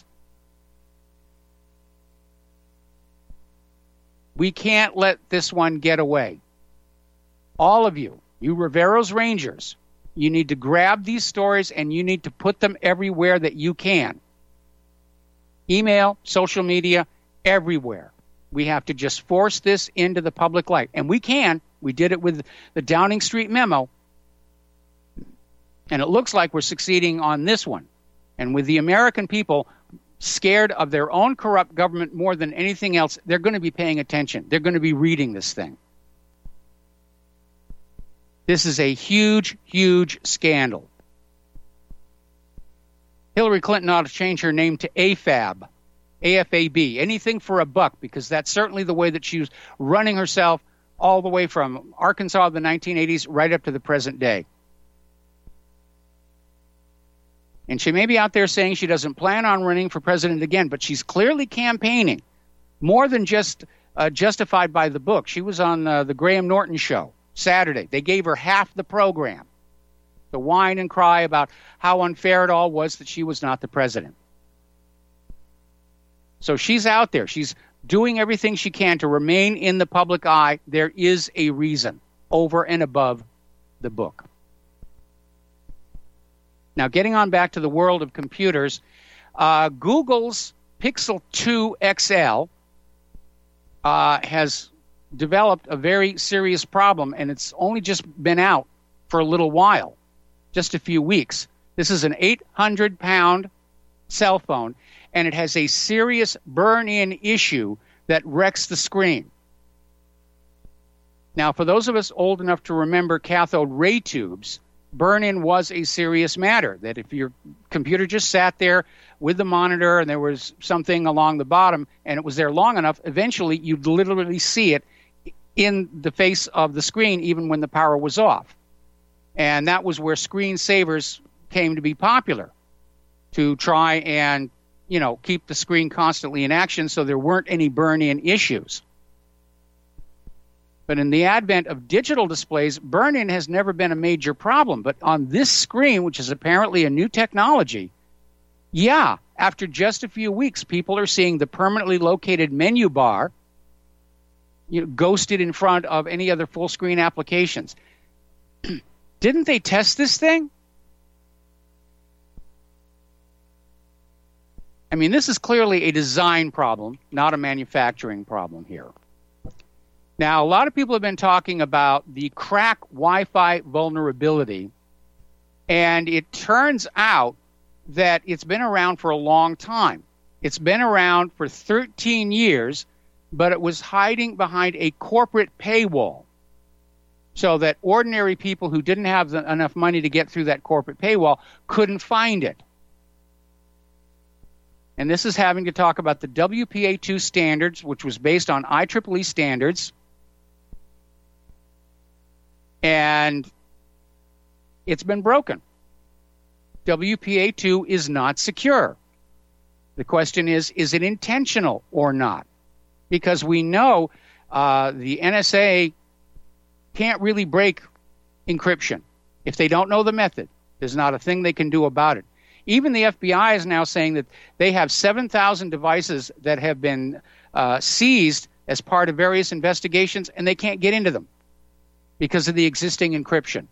S2: We can't let this one get away. All of you, you Rivero's Rangers, you need to grab these stories and you need to put them everywhere that you can. Email, social media, everywhere. We have to just force this into the public light. And we can. We did it with the Downing Street memo. And it looks like we're succeeding on this one. And with the American people scared of their own corrupt government more than anything else, they're going to be paying attention. They're going to be reading this thing. This is a huge, huge scandal. Hillary Clinton ought to change her name to A F A B, A F A B, anything for a buck, because that's certainly the way that she was running herself all the way from Arkansas of the nineteen eighties right up to the present day. And she may be out there saying she doesn't plan on running for president again, but she's clearly campaigning more than just uh, justified by the book. She was on uh, the Graham Norton show Saturday. They gave her half the program to whine and cry about how unfair it all was that she was not the president. So she's out there. She's doing everything she can to remain in the public eye. There is a reason over and above the book. Now, getting on back to the world of computers, uh, Google's Pixel two X L uh, has developed a very serious problem, and it's only just been out for a little while, just a few weeks. This is an eight hundred pound cell phone, and it has a serious burn-in issue that wrecks the screen. Now, for those of us old enough to remember cathode ray tubes, burn-in was a serious matter, that if your computer just sat there with the monitor and there was something along the bottom and it was there long enough, eventually you'd literally see it in the face of the screen even when the power was off. And that was where screensavers came to be popular, to try and, you know, keep the screen constantly in action so there weren't any burn-in issues. But in the advent of digital displays, burn-in has never been a major problem. But on this screen, which is apparently a new technology, yeah, after just a few weeks, people are seeing the permanently located menu bar, you know, ghosted in front of any other full-screen applications. Didn't they test this thing? I mean, this is clearly a design problem, not a manufacturing problem here. Now, a lot of people have been talking about the crack Wi-Fi vulnerability, and it turns out that it's been around for a long time. It's been around for thirteen years, but it was hiding behind a corporate paywall. so that ordinary people who didn't have the, enough money to get through that corporate paywall couldn't find it. And this is having to talk about the W P A two standards, which was based on I triple E standards. And it's been broken. W P A two is not secure. The question is, is it intentional or not? Because we know uh, the N S A can't really break encryption. If they don't know the method, there's not a thing they can do about it. Even the F B I is now saying that they have seven thousand devices that have been uh, seized as part of various investigations, and they can't get into them because of the existing encryption.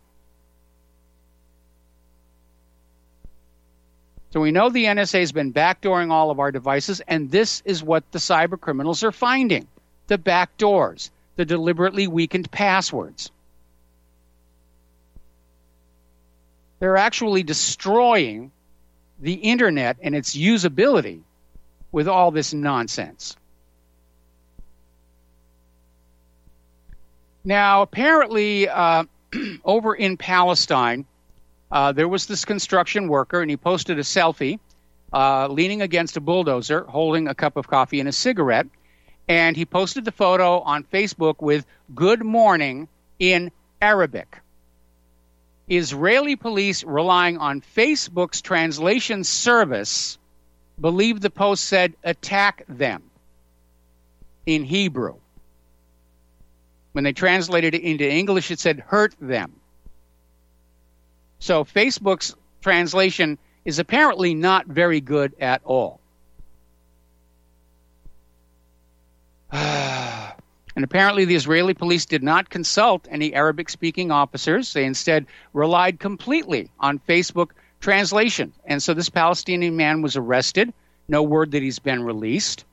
S2: So we know the N S A has been backdooring all of our devices, and this is what the cyber criminals are finding: the backdoors, the deliberately weakened passwords. They're actually destroying the internet and its usability with all this nonsense. Now, apparently, uh, over in Palestine, uh, there was this construction worker, and he posted a selfie uh, leaning against a bulldozer, holding a cup of coffee and a cigarette, and he posted the photo on Facebook with "Good morning" in Arabic. Israeli police, relying on Facebook's translation service, believe the post said "attack them" in Hebrew. When they translated it into English, it said "hurt them." So Facebook's translation is apparently not very good at all. And apparently the Israeli police did not consult any Arabic-speaking officers. They instead relied completely on Facebook translation. And so this Palestinian man was arrested. No word that he's been released.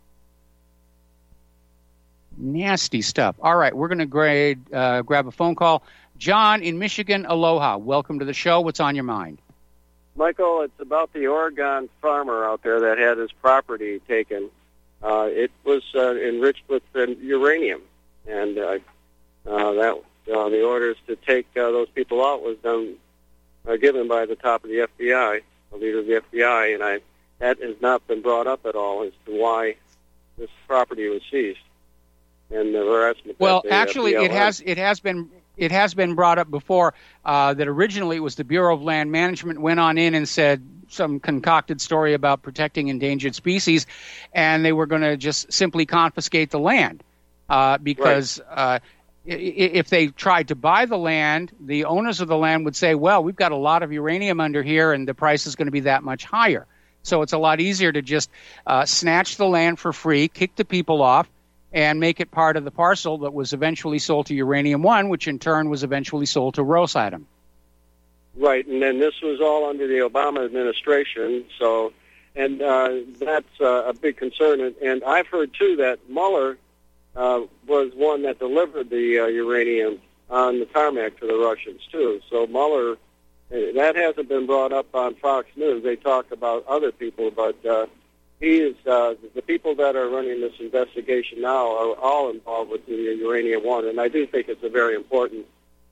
S2: Nasty stuff. All right, we're going to grade, uh, grab a phone call. John in Michigan, aloha. Welcome to the show. What's on your mind?
S20: Michael, it's about the Oregon farmer out there that had his property taken. Uh, it was uh, enriched with uh, uranium. And uh, uh, that uh, the orders to take uh, those people out was done uh, given by the top of the F B I, the leader of the F B I, and I that has not been brought up at all as to why this property was seized and the harassment.
S2: Well,
S20: that the
S2: actually,
S20: F B I
S2: it has it has been it has been brought up before uh, that originally it was the Bureau of Land Management went on in and said some concocted story about protecting endangered species, and they were going to just simply confiscate the land. Uh, because right. uh, if they tried to buy the land, the owners of the land would say, well, we've got a lot of uranium under here and the price is going to be that much higher. So it's a lot easier to just uh, snatch the land for free, kick the people off, and make it part of the parcel that was eventually sold to Uranium One, which in turn was eventually sold to Rosatom.
S20: Right, and then this was all under the Obama administration, so, and uh, that's uh, a big concern. And, and I've heard, too, that Mueller Uh, was one that delivered the uh, uranium on the tarmac to the Russians, too. So Mueller, uh, that hasn't been brought up on Fox News. They talk about other people, but uh, he is, uh, the people that are running this investigation now are all involved with the Uranium One, and I do think it's a very important...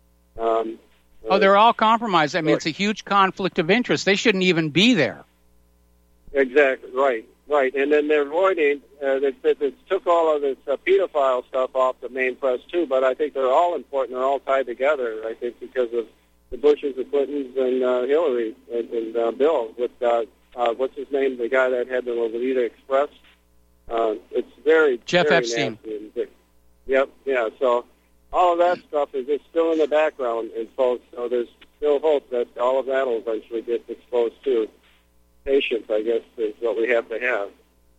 S20: Um,
S2: oh, they're all compromised. I mean, it's a huge conflict of interest. They shouldn't even be there.
S20: Exactly, right. Right, and then they're avoiding, uh, they, they, they took all of this uh, pedophile stuff off the main press, too, but I think they're all important. They're all tied together, I think, because of the Bushes, the Clintons, and uh, Hillary, and, and uh, Bill, with, uh, uh, what's his name, the guy that had the Lolita Express. Uh, it's very,
S2: Jeff
S20: very
S2: Epstein.
S20: nasty. And, yep, yeah, so all of that stuff is just still in the background, and folks, so there's still hope that all of that will eventually get exposed, too. Patience, I guess, is what we have to have.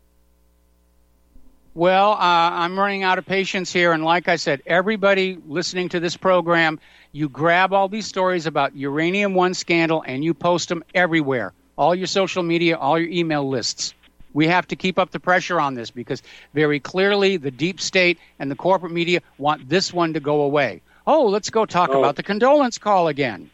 S2: Well, uh, I'm running out of patience here, and like I said, everybody listening to this program, you grab all these stories about Uranium One scandal and you post them everywhere, all your social media, all your email lists. We have to keep up the pressure on this because very clearly the deep state and the corporate media want this one to go away. Oh, let's go talk oh. about the condolence call again.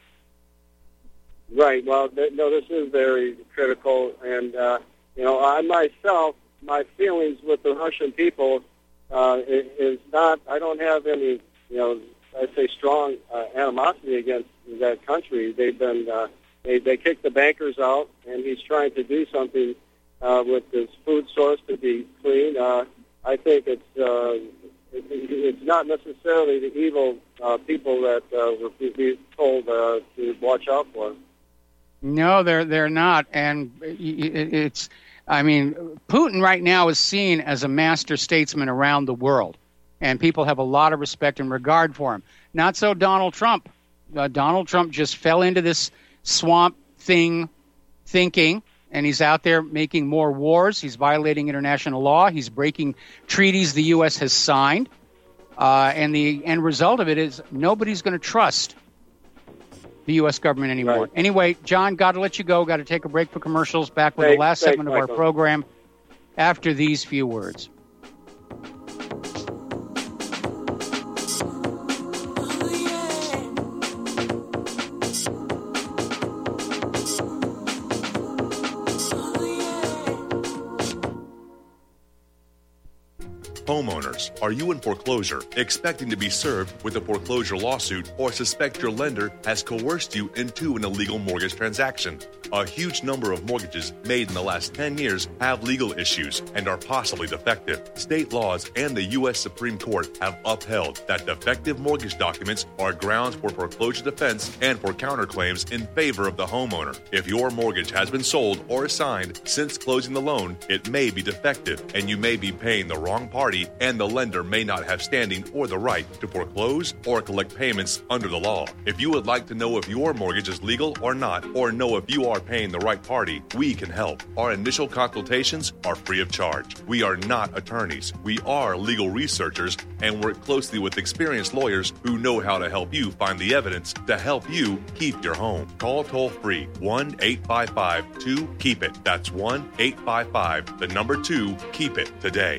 S20: Right. Well, th- no, this is very critical, and uh, you know, I myself, my feelings with the Russian people uh, is, is not. I don't have any, you know, I say, strong uh, animosity against that country. They've been uh, they they kicked the bankers out, and he's trying to do something uh, with his food source to be clean. Uh, I think it's uh, it, it's not necessarily the evil uh, people that uh, we're being told uh, to watch out for.
S2: No, they're they're not, and it's. I mean, Putin right now is seen as a master statesman around the world, and people have a lot of respect and regard for him. Not so Donald Trump. Uh, Donald Trump just fell into this swamp thing thinking, and he's out there making more wars. He's violating international law. He's breaking treaties the U S has signed, uh, and the end result of it is nobody's going to trust the U S government anymore. Right. Anyway, John, got to let you go. Got to take a break for commercials. Back with
S20: thanks,
S2: the last
S20: thanks,
S2: segment of
S20: Michael.
S2: our program after these few words.
S21: Homeowners, are you in foreclosure, expecting to be served with a foreclosure lawsuit, or suspect your lender has coerced you into an illegal mortgage transaction? A huge number of mortgages made in the last ten years have legal issues and are possibly defective. State laws and the U S Supreme Court have upheld that defective mortgage documents are grounds for foreclosure defense and for counterclaims in favor of the homeowner. If your mortgage has been sold or assigned since closing the loan, it may be defective and you may be paying the wrong party, and the lender may not have standing or the right to foreclose or collect payments under the law. If you would like to know if your mortgage is legal or not, or know if you are paying the right party, we can help. Our initial consultations are free of charge. We are not attorneys. We are legal researchers and work closely with experienced lawyers who know how to help you find the evidence to help you keep your home. Call toll-free one eight five five two keep it. That's one eight five five, the number two, keep it today.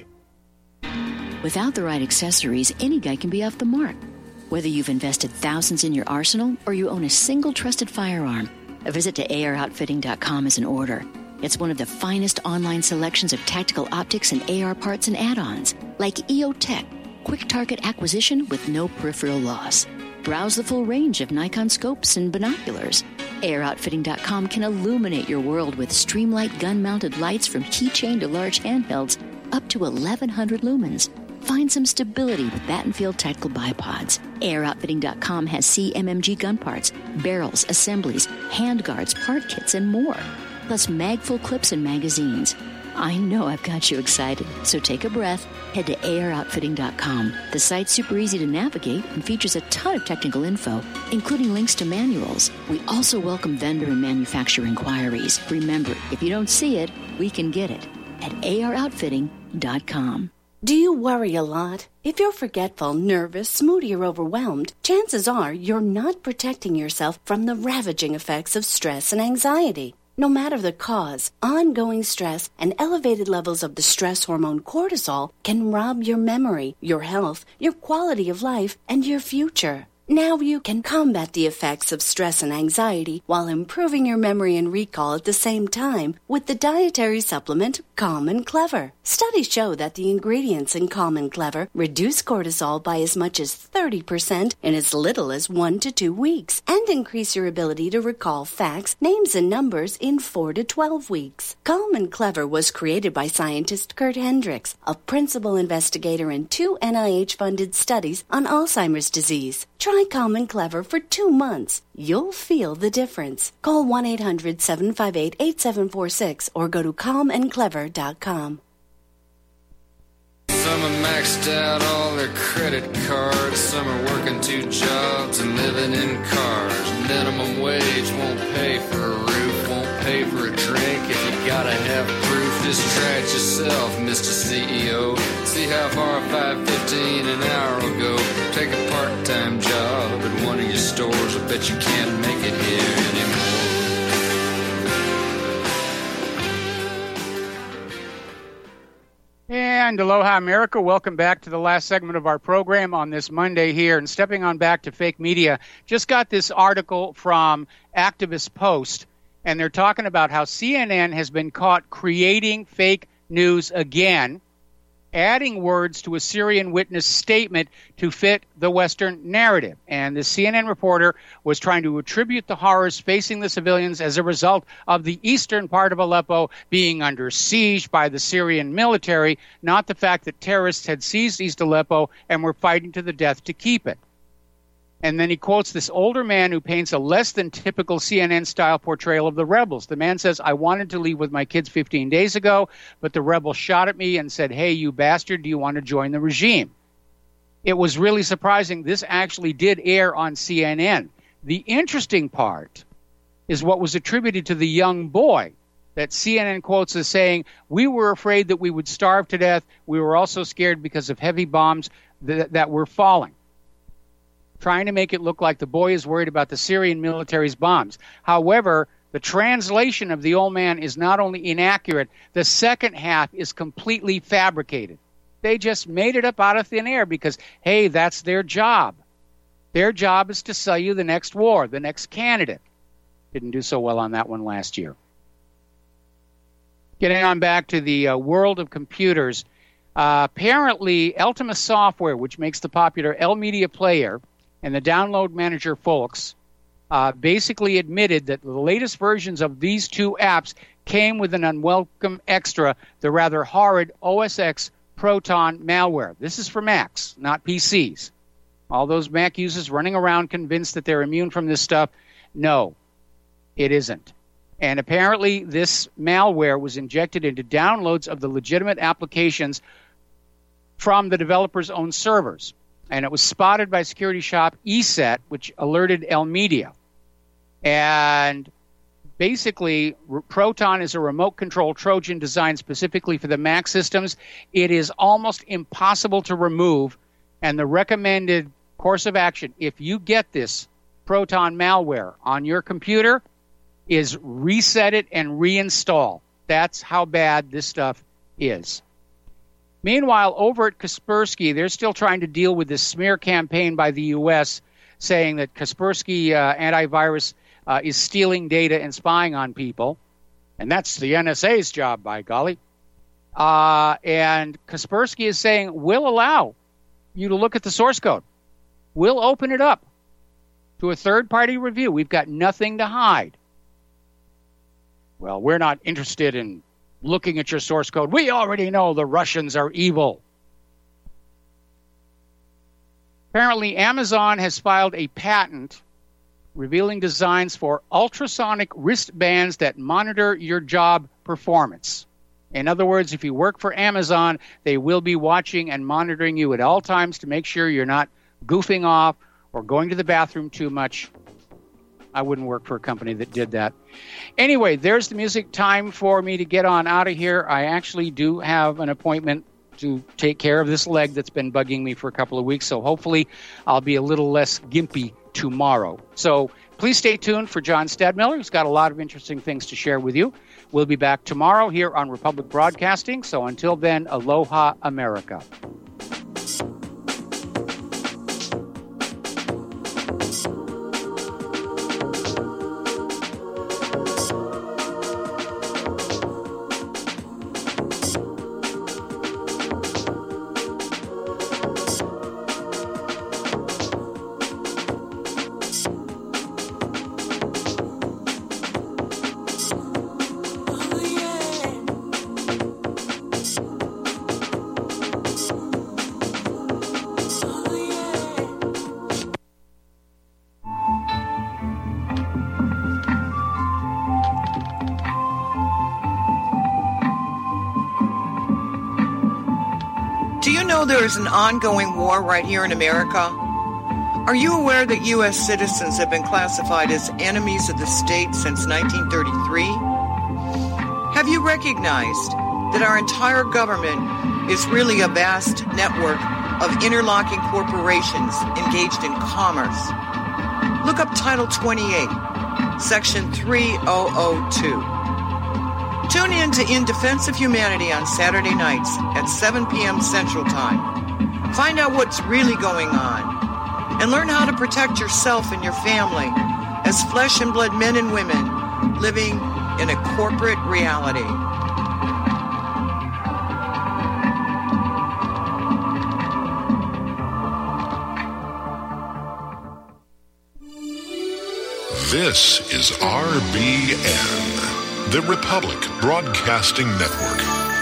S22: Without the right accessories, any guy can be off the mark. Whether you've invested thousands in your arsenal or you own a single trusted firearm, a visit to A R outfitting dot com is in order. It's one of the finest online selections of tactical optics and A R parts and add-ons, like E O Tech, quick target acquisition with no peripheral loss. Browse the full range of Nikon scopes and binoculars. A R outfitting dot com can illuminate your world with Streamlight gun-mounted lights from keychain to large handhelds up to eleven hundred lumens. Find some stability with Battenfield Tactical Bipods. A R outfitting dot com has C M M G gun parts, barrels, assemblies, handguards, part kits, and more. Plus mag-full clips and magazines. I know I've got you excited, so take a breath. Head to A R outfitting dot com. The site's super easy to navigate and features a ton of technical info, including links to manuals. We also welcome vendor and manufacturer inquiries. Remember, if you don't see it, we can get it at A R outfitting dot com.
S23: Do you worry a lot? If you're forgetful, nervous, moody, or overwhelmed, chances are you're not protecting yourself from the ravaging effects of stress and anxiety. No matter the cause, ongoing stress and elevated levels of the stress hormone cortisol can rob your memory, your health, your quality of life, and your future. Now you can combat the effects of stress and anxiety while improving your memory and recall at the same time with the dietary supplement Calm and Clever. Studies show that the ingredients in Calm and Clever reduce cortisol by as much as thirty percent in as little as one to two weeks and increase your ability to recall facts, names, and numbers in four to twelve weeks. Calm and Clever was created by scientist Kurt Hendricks, a principal investigator in two N I H-funded studies on Alzheimer's disease. Try Calm and Clever for two months. You'll feel the difference. Call one eight hundred seven five eight eight seven four six or go to calm and clever dot com.
S24: Some are maxed out all their credit cards. Some are working two jobs and living in cars. Minimum wage won't pay for a roof, won't pay for a drink. If you gotta have proof, just try it yourself, Mister C E O. See how far five fifteen an hour will go. Take a part-time job at one of your stores. I bet you can't make it here anymore.
S2: And aloha, America. Welcome back to the last segment of our program on this Monday here. And stepping on back to fake media, just got this article from Activist Post, and they're talking about how C N N has been caught creating fake news again. adding words to a Syrian witness statement to fit the Western narrative. And the C N N reporter was trying to attribute the horrors facing the civilians as a result of the eastern part of Aleppo being under siege by the Syrian military, not the fact that terrorists had seized East Aleppo and were fighting to the death to keep it. And then he quotes this older man who paints a less than typical C N N-style portrayal of the rebels. The man says, I wanted to leave with my kids fifteen days ago, but the rebels shot at me and said, hey, you bastard, do you want to join the regime? It was really surprising. This actually did air on C N N. The interesting part is what was attributed to the young boy that C N N quotes as saying, we were afraid that we would starve to death. We were also scared because of heavy bombs that, that were falling. Trying to make it look like the boy is worried about the Syrian military's bombs. However, the translation of the old man is not only inaccurate, the second half is completely fabricated. They just made it up out of thin air because, hey, that's their job. Their job is to sell you the next war, the next candidate. Didn't do so well on that one last year. Getting on back to the uh, world of computers, uh, apparently Ultima Software, which makes the popular L Media Player, and the download manager folks uh, basically admitted that the latest versions of these two apps came with an unwelcome extra, the rather horrid O S X Proton malware. This is for Macs, not P Cs. All those Mac users running around convinced that they're immune from this stuff. No, it isn't. And apparently this malware was injected into downloads of the legitimate applications from the developer's own servers. And it was spotted by security shop E S E T, which alerted L Media. And basically, Proton is a remote control Trojan designed specifically for the Mac systems. It is almost impossible to remove. And the recommended course of action, if you get this Proton malware on your computer, is reset it and reinstall. That's how bad this stuff is. Meanwhile, over at Kaspersky, they're still trying to deal with this smear campaign by the U S saying that Kaspersky uh, antivirus uh, is stealing data and spying on people. And that's the N S A's job, by golly. Uh, and Kaspersky is saying, we'll allow you to look at the source code. We'll open it up to a third-party review. We've got nothing to hide. Well, we're not interested in looking at your source code. We already know the Russians are evil. Apparently, Amazon has filed a patent revealing designs for ultrasonic wristbands that monitor your job performance. In other words, if you work for Amazon, they will be watching and monitoring you at all times to make sure you're not goofing off or going to the bathroom too much. I wouldn't work for a company that did that. Anyway, there's the music. Time for me to get on out of here. I actually do have an appointment to take care of this leg that's been bugging me for a couple of weeks, so hopefully I'll be a little less gimpy tomorrow. So please stay tuned for John Stadmiller, who's got a lot of interesting things to share with you. We'll be back tomorrow here on Republic Broadcasting. So until then, aloha, America.
S12: There is an ongoing war right here in America. Are you aware that U S citizens have been classified as enemies of the state since nineteen thirty-three? Have you recognized that our entire government is really a vast network of interlocking corporations engaged in commerce? Look up Title twenty-eight, Section three thousand two. Tune in to In Defense of Humanity on Saturday nights at seven p.m. Central Time. Find out what's really going on and learn how to protect yourself and your family as flesh and blood men and women living in a corporate reality.
S3: This is R B N, the Republic Broadcasting Network.